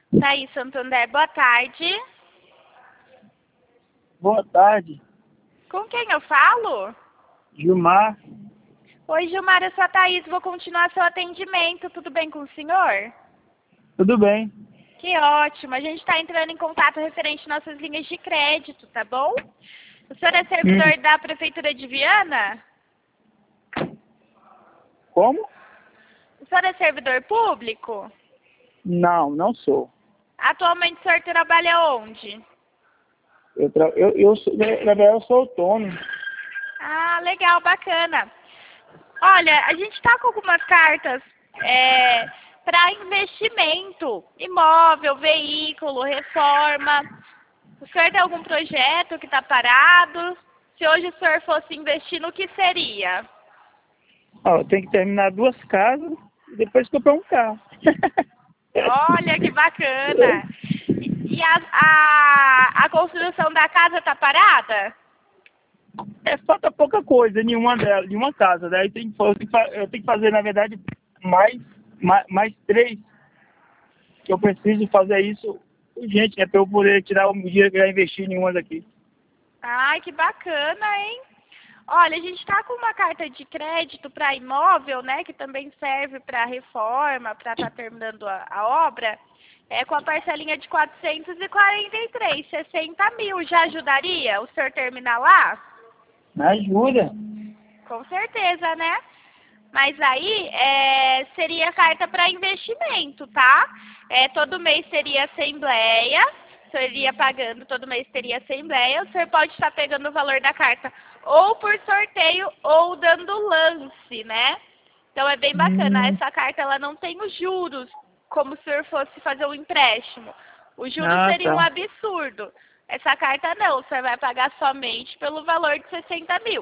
Thaís Santander, boa tarde. Boa tarde, Com quem eu falo? Gilmar. Oi, Gilmar, eu sou a Thaís, vou continuar seu atendimento. Tudo bem com o senhor? Tudo bem? Que ótimo. A gente está entrando em contato referente às nossas linhas de crédito, tá bom? O senhor é servidor da Prefeitura de Viana? Como? O senhor é servidor público? Não, não sou. Atualmente o senhor trabalha onde? Na verdade, eu sou autônomo. Ah, legal, bacana. Olha, a gente está com algumas cartas para investimento, imóvel, veículo, reforma. O senhor tem algum projeto que está parado? Se hoje o senhor fosse investir, no que seria? Ó, eu tenho que terminar 2 casas e depois comprar um carro. Olha, que bacana. E a construção da casa está parada? Falta pouca coisa, nenhuma casa. Daí eu tenho que fazer, na verdade, mais 3. Que eu preciso fazer isso urgente, né? Para eu poder tirar o dinheiro que eu já investi em umas aqui. Ai, que bacana, hein? Olha, a gente está com uma carta de crédito para imóvel, né, que também serve para reforma, para estar terminando a obra, com a parcelinha de 443, 60 mil. Já ajudaria o senhor terminar lá? Me ajuda. Com certeza, né? Mas aí seria carta para investimento, tá? Todo mês seria assembleia, o senhor iria pagando, todo mês teria assembleia, o senhor pode estar pegando o valor da carta ou por sorteio ou dando lance, né? Então é bem bacana. Essa carta ela não tem os juros, como se o senhor fosse fazer um empréstimo. Os juros Ah, seriam um tá. absurdo. Essa carta não, o senhor vai pagar somente pelo valor de 60 mil.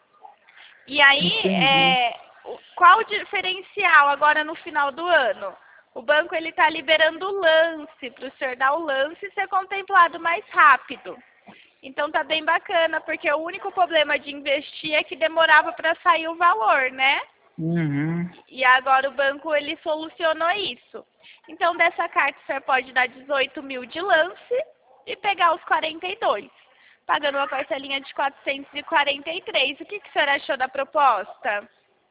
E aí, Entendi. qual o diferencial agora no final do ano? O banco ele está liberando o lance, para o senhor dar o lance e ser contemplado mais rápido. Então tá bem bacana, porque o único problema de investir é que demorava para sair o valor, né? Uhum. E agora o banco ele solucionou isso. Então dessa carta o senhor pode dar 18 mil de lance e pegar os 42, pagando uma parcelinha de 443. O que o senhor achou da proposta?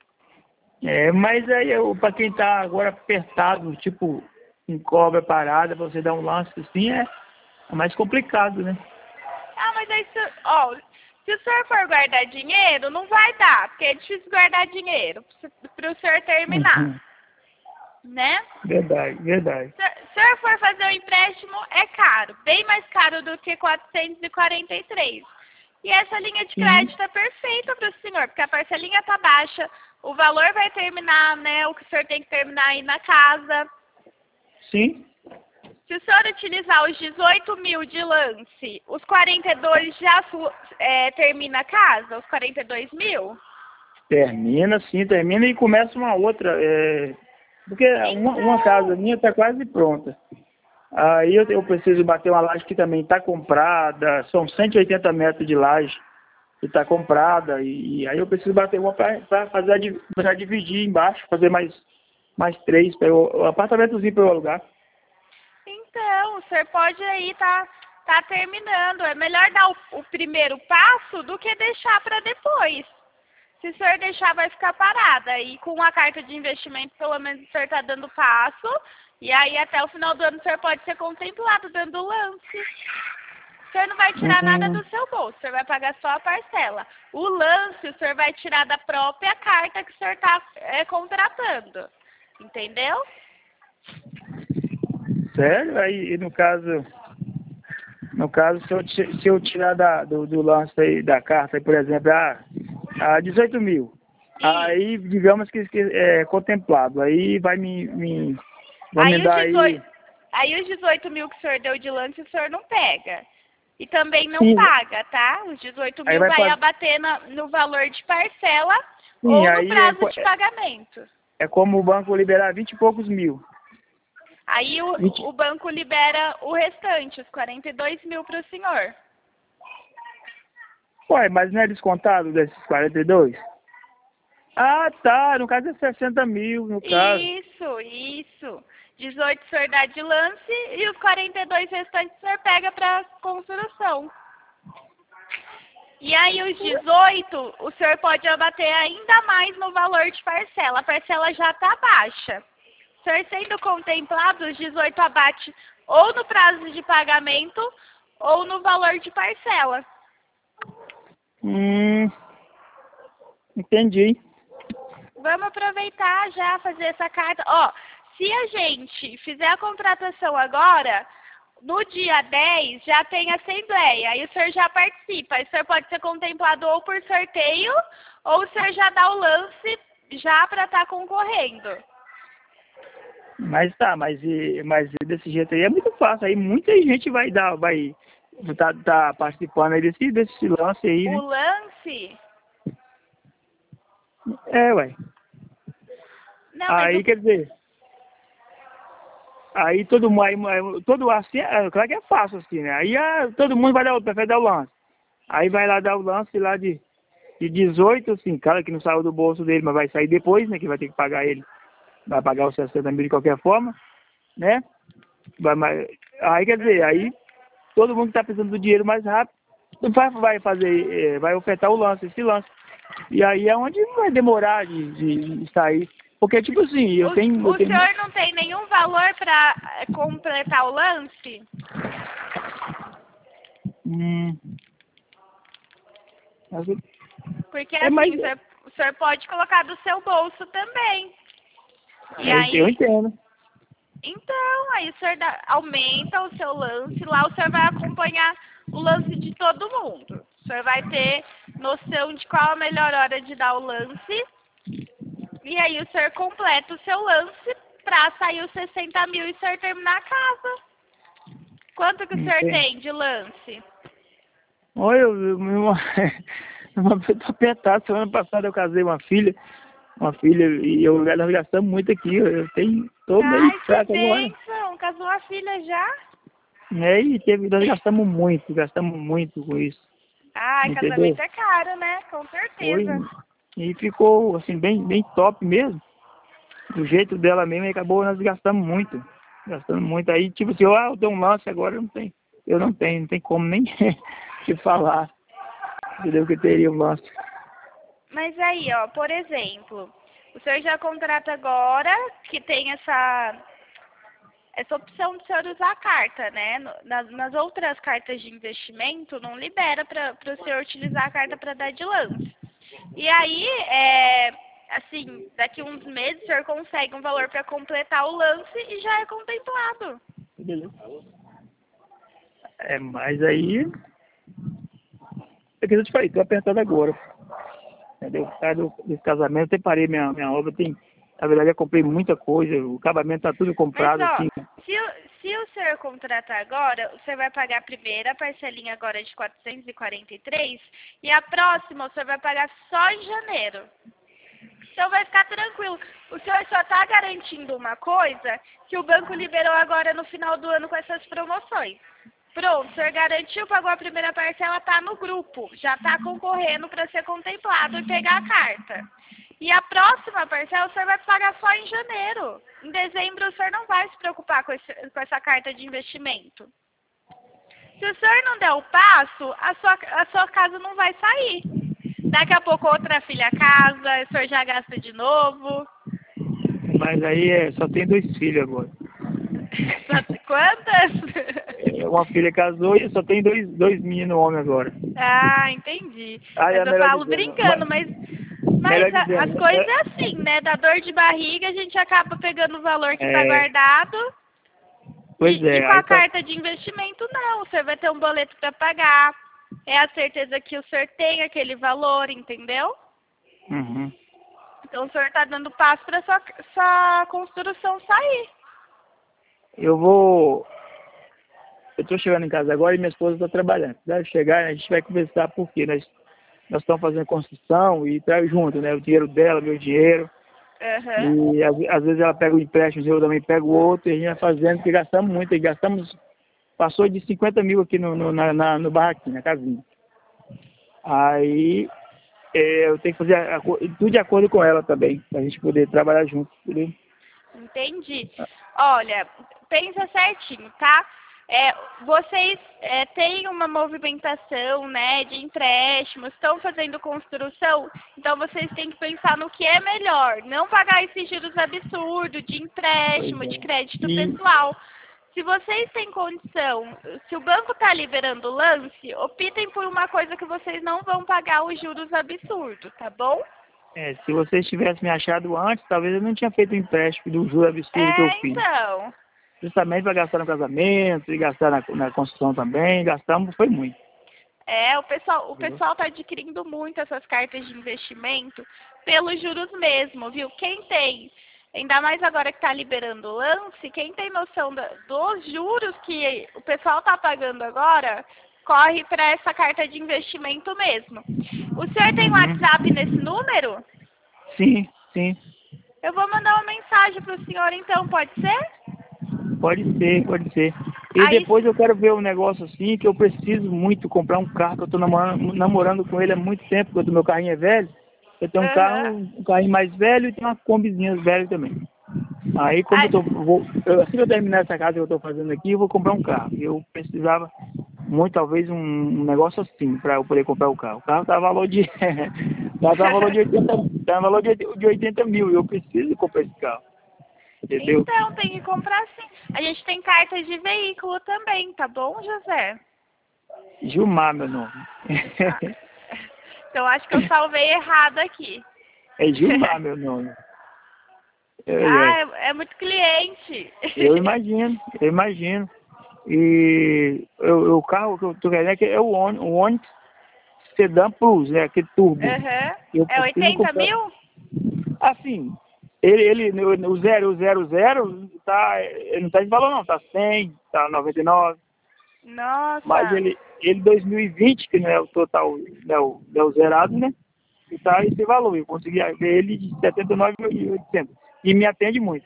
Mas aí para quem tá agora apertado, tipo, com cobra parada, pra você dar um lance assim, é mais complicado, né? Ah, mas aí, se o senhor for guardar dinheiro, não vai dar, porque é difícil guardar dinheiro para o senhor terminar, Uhum. né? Verdade, verdade. Se o senhor for fazer um empréstimo, é caro, bem mais caro do que 443. E essa linha de Sim, crédito é perfeita para o senhor, porque a parcelinha está baixa, o valor vai terminar, né, o que o senhor tem que terminar aí na casa. sim. Se o senhor utilizar os 18 mil de lance, os 42 já termina a casa, os 42 mil? Termina, sim, termina e começa uma outra. Porque uma casa Então, minha está quase pronta. Aí eu preciso bater uma laje que também está comprada, são 180 metros de laje que está comprada, e aí eu preciso bater uma para fazer pra dividir embaixo, fazer mais 3, para o apartamentozinho para eu alugar. então, o senhor pode aí tá terminando. É melhor dar o primeiro passo do que deixar para depois. Se o senhor deixar, vai ficar parada. E com a carta de investimento, pelo menos o senhor está dando passo. E aí, até o final do ano, o senhor pode ser contemplado dando lance. O senhor não vai tirar nada Hum, do seu bolso, o senhor vai pagar só a parcela. O lance, o senhor vai tirar da própria carta que o senhor está contratando. Entendeu? sério? Aí, no caso, se eu tirar do lance aí, da carta, aí, por exemplo, 18 mil, Isso. aí digamos que é contemplado, aí vai me Aí os dar 18, aí, aí os 18 mil que o senhor deu de lance, o senhor não pega. E também não sim, paga, tá? Os 18 aí mil vai vai fazer, abater no valor de parcela sim, ou no aí prazo de pagamento. é como o banco liberar 20 e poucos mil. Aí 20, o banco libera o restante, os 42 mil para o senhor. ué, mas não é descontado desses 42? Ah, tá, no caso é 60 mil, no caso. Isso, isso. 18 o senhor dá de lance e os 42 restantes o senhor pega para construção. E aí os 18, o senhor pode abater ainda mais no valor de parcela. A parcela já está baixa. O senhor sendo contemplado, os 18 abate ou no prazo de pagamento ou no valor de parcela. Entendi. Vamos aproveitar já, fazer essa carta. Ó, se a gente fizer a contratação agora, no dia 10 já tem assembleia, aí o senhor já participa. Aí o senhor pode ser contemplado ou por sorteio, ou o senhor já dá o lance já para estar concorrendo. Mas desse jeito aí é muito fácil. Aí muita gente vai tá participando aí desse lance aí, né? O lance? Ué. Não, aí, quer dizer, aí todo mundo, todo assim, claro que é fácil assim, né? Aí todo mundo prefere dar o lance. Aí vai lá dar o lance lá de 18, assim, cara que não saiu do bolso dele, mas vai sair depois, né? Que vai ter que pagar ele. Vai pagar os 60 mil de qualquer forma, né? Aí, quer dizer, aí todo mundo que tá precisando do dinheiro mais rápido vai ofertar esse lance. E aí é onde vai demorar de sair. Porque, tipo assim, o senhor não tem nenhum valor para completar o lance? Porque assim, o senhor pode colocar do seu bolso também. E aí, eu entendo. Então, aí o senhor aumenta o seu lance, lá o senhor vai acompanhar o lance de todo mundo. O senhor vai ter noção de qual a melhor hora de dar o lance. E aí o senhor completa o seu lance para sair os 60 mil e o senhor terminar a casa. Quanto que o senhor tem de lance? Olha, eu tô apertado. Semana passada eu casei uma filha e nós gastamos muito aqui. Tô meio fraco agora. Casou a filha já? Nós gastamos muito com isso. Entendeu? Casamento é caro, né? Com certeza. E ficou assim, bem top mesmo. Do jeito dela mesmo, e acabou nós gastando muito. Aí, tipo assim, eu dou um lance agora, não tem como nem te falar. Entendeu? Que teria um lance. Mas aí, ó, por exemplo, o senhor já contrata agora, que tem essa opção de o senhor usar a carta, né? Nas outras cartas de investimento, não libera para o senhor utilizar a carta para dar de lance. E aí, assim, daqui uns meses o senhor consegue um valor para completar o lance e já é contemplado. Beleza. Mas aí... É que eu te falei, tô apertado agora. Entendeu? Por causa desse casamento, eu separei minha obra. Na verdade, eu comprei muita coisa. O acabamento tá tudo comprado. Mas, ó, assim. se o senhor contratar agora, o senhor vai pagar a primeira parcelinha agora de 443 e a próxima o senhor vai pagar só em janeiro. Então vai ficar tranquilo. O senhor só está garantindo uma coisa que o banco liberou agora no final do ano com essas promoções. Pronto, o senhor garantiu, pagou a primeira parcela, está no grupo. Já está concorrendo para ser contemplado e pegar a carta. E a próxima parcela o senhor vai pagar só em janeiro. Em dezembro o senhor não vai se preocupar com essa carta de investimento. Se o senhor não der o passo, a sua casa não vai sair. Daqui a pouco outra filha casa, o senhor já gasta de novo. Mas aí só tem 2 filhos agora. Quantas? Uma filha casou e só tem dois meninos homens agora. Entendi. Mas eu falo brincando, mas as coisas é assim, né? Da dor de barriga a gente acaba pegando o valor que está guardado. Pois e com a carta de investimento não, o senhor vai ter um boleto para pagar. É a certeza que o senhor tem aquele valor, entendeu? Uhum. Então o senhor está dando passo para sua construção sair. Eu estou chegando em casa agora e minha esposa está trabalhando. Deve chegar, a gente vai conversar porque nós estamos fazendo construção e tá junto, né? O dinheiro dela, meu dinheiro. Uhum. E às vezes ela pega o empréstimo, eu também pego o outro, e a gente vai fazendo, porque gastamos muito, passou de 50 mil aqui no barraquinho, na casinha. Aí eu tenho que fazer tudo de acordo com ela também, pra gente poder trabalhar junto, entendeu? Entendi. Olha, pensa certinho, tá? Vocês têm uma movimentação, né, de empréstimos, estão fazendo construção, então vocês têm que pensar no que é melhor. Não pagar esses juros absurdos de empréstimo, de crédito pessoal. Se vocês têm condição, se o banco está liberando o lance, optem por uma coisa que vocês não vão pagar os juros absurdos, tá bom? Se vocês tivessem me achado antes, talvez eu não tinha feito o empréstimo do juro absurdo que eu fiz. Então. Justamente para gastar no casamento e gastar na construção também. Gastamos, foi muito. O pessoal está adquirindo muito essas cartas de investimento pelos juros mesmo, viu? Quem tem, ainda mais agora que está liberando o lance, quem tem noção dos juros que o pessoal está pagando agora, corre para essa carta de investimento mesmo. O senhor tem WhatsApp nesse número? Sim, sim. Eu vou mandar uma mensagem para o senhor então, pode ser? Pode ser, pode ser. E Aí, depois eu quero ver um negócio assim, que eu preciso muito comprar um carro, que eu estou namorando com ele há muito tempo, porque o meu carrinho é velho. Eu tenho um carrinho mais velho e tenho uma Kombizinha velha também. Aí, como assim que eu terminar essa casa que eu estou fazendo aqui, eu vou comprar um carro. Eu precisava muito, talvez, um negócio assim, para eu poder comprar o carro. O carro está valor de... tá valor de 80 mil, e eu preciso comprar esse carro. Entendeu? Então, tem que comprar sim. A gente tem cartas de veículo também, tá bom, José? Gilmar, meu nome. Então, acho que eu salvei errado aqui. É Gilmar, meu nome. É muito cliente. Eu imagino. E o carro que eu tô querendo é o Onix Sedan Plus, aquele turbo. É 80 mil? Assim, o 000 ele não tá de valor não, tá 100, tá 99. Nossa. Mas ele 2020, que não é o total, não é o zerado, né? E tá esse valor. Eu consegui ver ele de 79.800. E me atende muito.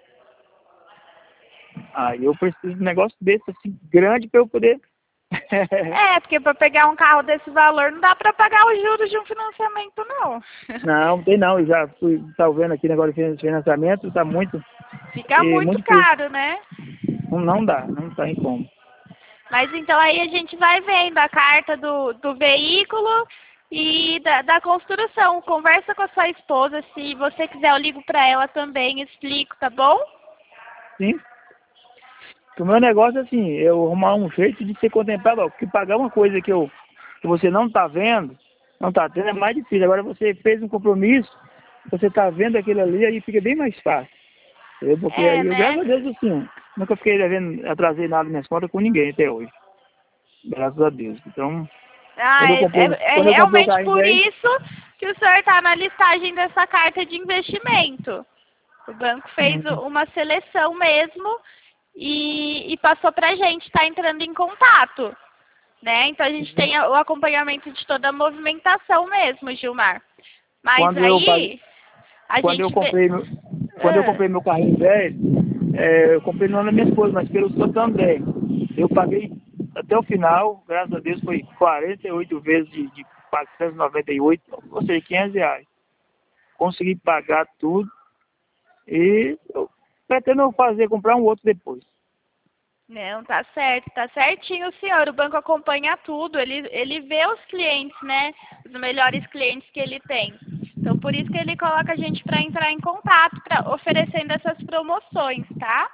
Aí eu preciso de um negócio desse, assim, grande, para eu poder... Porque para pegar um carro desse valor não dá para pagar os juros de um financiamento, não. Não tem não. Eu já tá vendo aqui negócio de financiamento, tá muito... Fica muito caro, né? Não dá, não tá em como. Mas então aí a gente vai vendo a carta do veículo e da construção. Conversa com a sua esposa, se você quiser eu ligo para ela também, explico, tá bom? Sim. O meu negócio é assim, eu arrumar um jeito de ser contemplado, porque pagar uma coisa que você não tá vendo, não tá tendo, é mais difícil. Agora você fez um compromisso, você tá vendo aquilo ali, aí fica bem mais fácil. Entendeu? Porque aí eu, graças a Deus, assim, nunca fiquei atrasei nada minhas contas com ninguém até hoje. Graças a Deus. Então, realmente por isso que o senhor está na listagem dessa carta de investimento. O banco fez uma seleção mesmo e passou para a gente, está entrando em contato. Né? Então a gente tem o acompanhamento de toda a movimentação mesmo, Gilmar. Mas quando eu comprei meu carrinho velho, eu comprei no nome da minha esposa, mas pelo Santander. Eu paguei até o final, graças a Deus, foi 48 vezes de 498, ou seja, R$500. Consegui pagar tudo e eu pretendo comprar um outro depois. Não, tá certo, tá certinho, senhor. O banco acompanha tudo, ele vê os clientes, né? Os melhores clientes que ele tem. Então, por isso que ele coloca a gente para entrar em contato, oferecendo essas promoções, tá?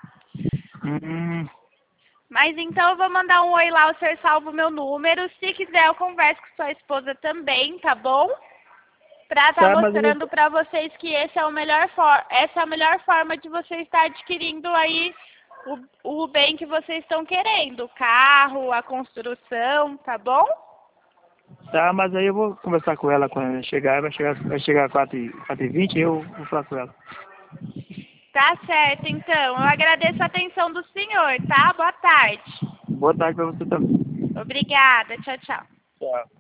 Mas então eu vou mandar um oi lá, o senhor salva o meu número. Se quiser, eu converso com sua esposa também, tá bom? Pra estar mostrando para vocês que essa é a melhor forma de você estar adquirindo aí o bem que vocês estão querendo. O carro, a construção, tá bom? Tá, mas aí eu vou conversar com ela quando ela chegar. Vai chegar às 4h20 e eu vou falar com ela. Tá certo, então. Eu agradeço a atenção do senhor, tá? Boa tarde. Boa tarde para você também. Obrigada. Tchau, tchau. Tchau.